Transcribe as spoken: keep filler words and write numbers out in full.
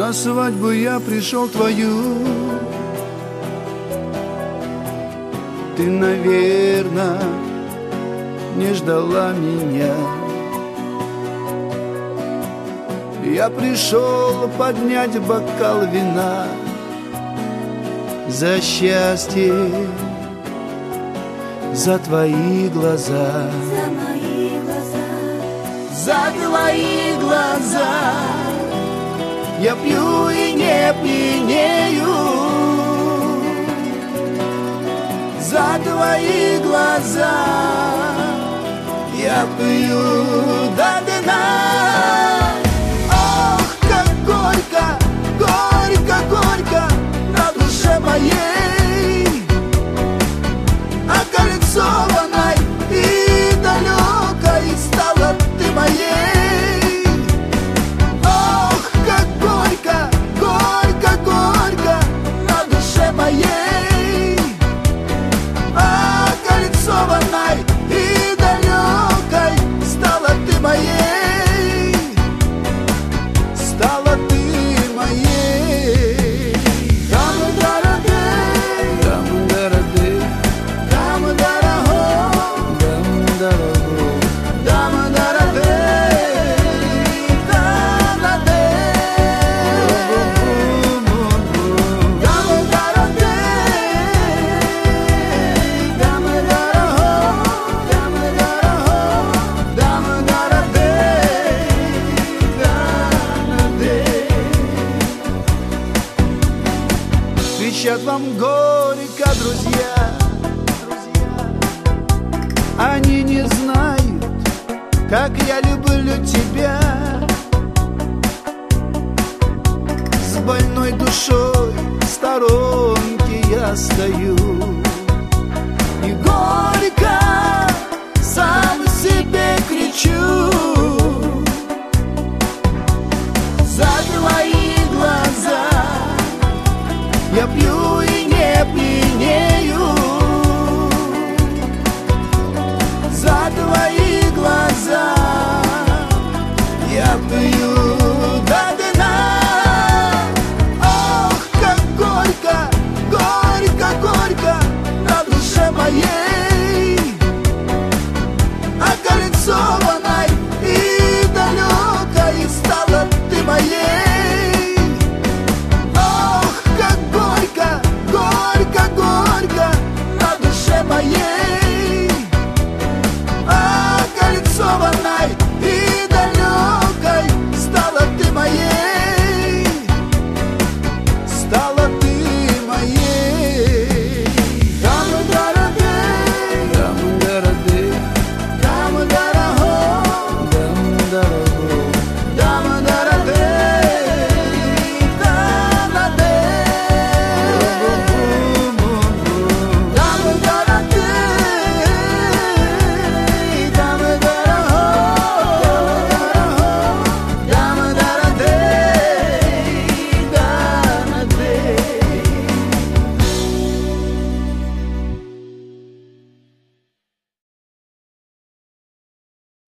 На свадьбу я пришел твою. Ты, наверное, не ждала меня. Я пришел поднять бокал вина за счастье, за твои глаза, за мои глаза, за твои глаза. Я пью и не пьянею за твои глаза. Я пью до дна. Ох, как горько, горько, горько на душе моей, окольцованной и далекой стала ты моей. Ох, как горько, горько, горько на душе моей, окольцованной и далекой стала ты моей, стала ты моей. Дам-дарадей, дам-дарадей, дам-дараго, дам-дараго, дам-дарадей, дам-дарадей, дам-дарадей, дам-дараго, дам-дараго, дам-дарадей, дам-дарадей. Кричат вам горько, друзья, они не знают, как я люблю тебя. С больной душой в сторонке я стою и горько сам себе кричу.